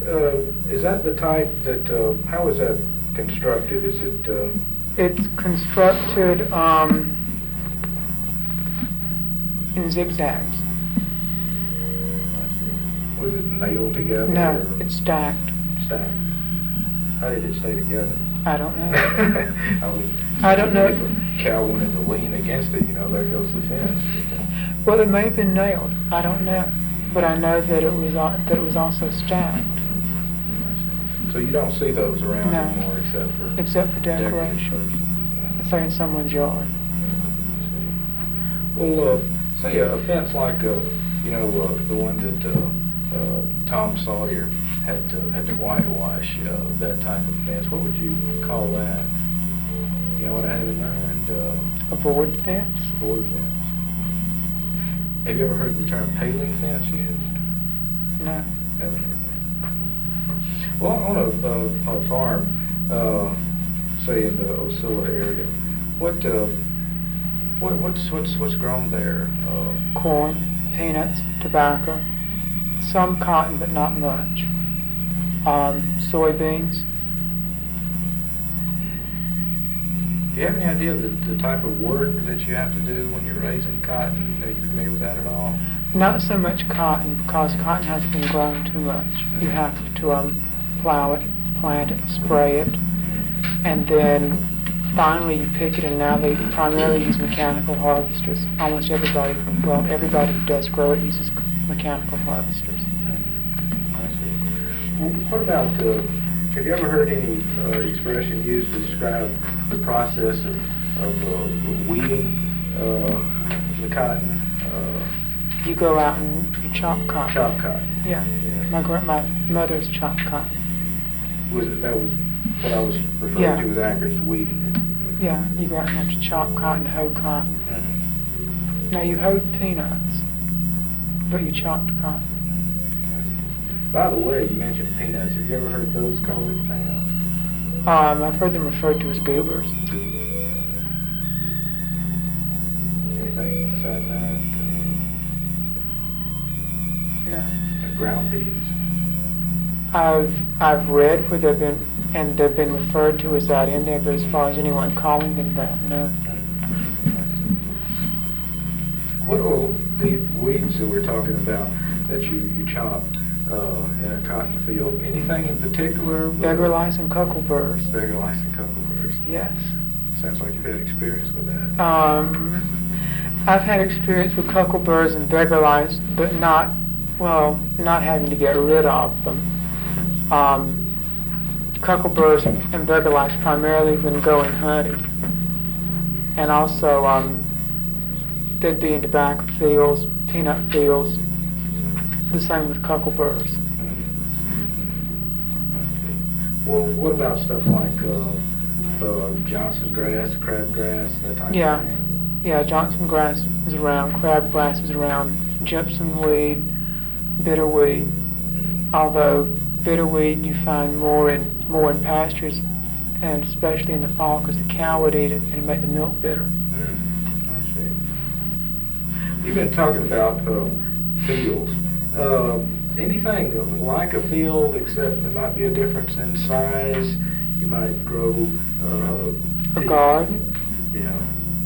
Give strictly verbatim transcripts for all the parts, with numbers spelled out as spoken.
uh, is that the type that, uh, how is that constructed? Is it, uh, It's constructed um, in zigzags. was it nailed together? No, or it's stacked. stacked? How did it stay together? I don't know. I, would, I don't know. If a cow wanted to lean against it, you know, there goes the fence. Well, it may have been nailed. I don't know, but I know that it was al- that it was also stacked, So you don't see those around No. anymore except for except for decorative decoration. purposes. It's like in someone's yard. Well, uh, say a, a fence like, uh, you know, uh, the one that uh, uh, Tom Sawyer had to had to whitewash, uh, that type of fence. What would you call that? You know what I have in mind? Uh, A board fence? board fence. Have you ever heard the term paling fence used? No. Haven't heard that. Well, on a, uh, a farm, uh, say in the Osceola area, what uh, what what's what's what's grown there? Uh, Corn, peanuts, tobacco, some cotton, but not much. Um, soybeans. Do you have any idea of the, the type of work that you have to do when you're raising cotton? Are you familiar with that at all? Not so much cotton, because cotton hasn't been grown too much. You have to um, plow it, plant it, spray it, and then finally you pick it, and now they primarily use mechanical harvesters. Almost everybody, well, everybody who does grow it uses mechanical harvesters. I see. Well, what about, uh, have you ever heard any uh, expression used to describe the process of, of uh, weeding uh, the cotton? Uh, You go out and you chop cotton. chop cotton. Yeah. Yeah. My gra- my mother's chopped cotton. Was it, that was what I was referring Yeah. to as accurate weeding. Yeah, you go out and have to chop cotton, hoe cotton. Mhm. Now you hoed peanuts, but you chopped cotton. By the way, you mentioned peanuts. Have you ever heard those called anything else? Um, I've heard them referred to as goobers. Anything besides that? No. Uh, ground peas? I've I've read where they've been and they've been referred to as that in there, but as far as anyone calling them that, no. What are the weeds that we're talking about that you, you chop uh, in a cotton field? Anything in particular? Beggar lice and cuckleburs. Beggar lice and cuckleburs. Yes. Sounds like you've had experience with that. Um, I've had experience with cuckleburs and beggar lice, but not, well, not having to get rid of them. Um, cuckleburs and beggar lice primarily when going hunting, and also um, they'd be in tobacco fields, peanut fields. The same with cuckleburs. Well, what about stuff like uh, uh, Johnson grass, crabgrass, that type Yeah. of thing? Yeah, Johnson grass is around, crabgrass is around, gypsum weed, bitterweed. Although bitterweed you find more in more in pastures, and especially in the fall, because the cow would eat it and it'd make the milk bitter. Mm, I see. You've been talking about uh, fields. Uh, anything like a field, except there might be a difference in size. You might grow uh, A peas. garden. Yeah.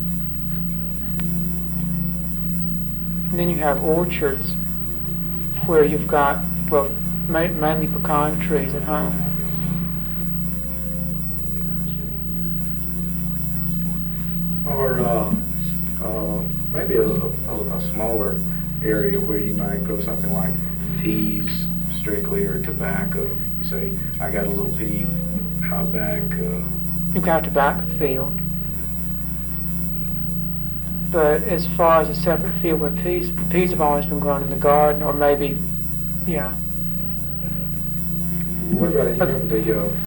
And then you have orchards where you've got, well, ma- mainly pecan trees at home. Or uh, uh, maybe a, a, a smaller area where you might grow something like peas strictly, or tobacco. You say, I got a little pea out back. Uh, You've got a tobacco field. But as far as a separate field where peas, peas have always been grown in the garden, or maybe, yeah. what about, you remember the uh,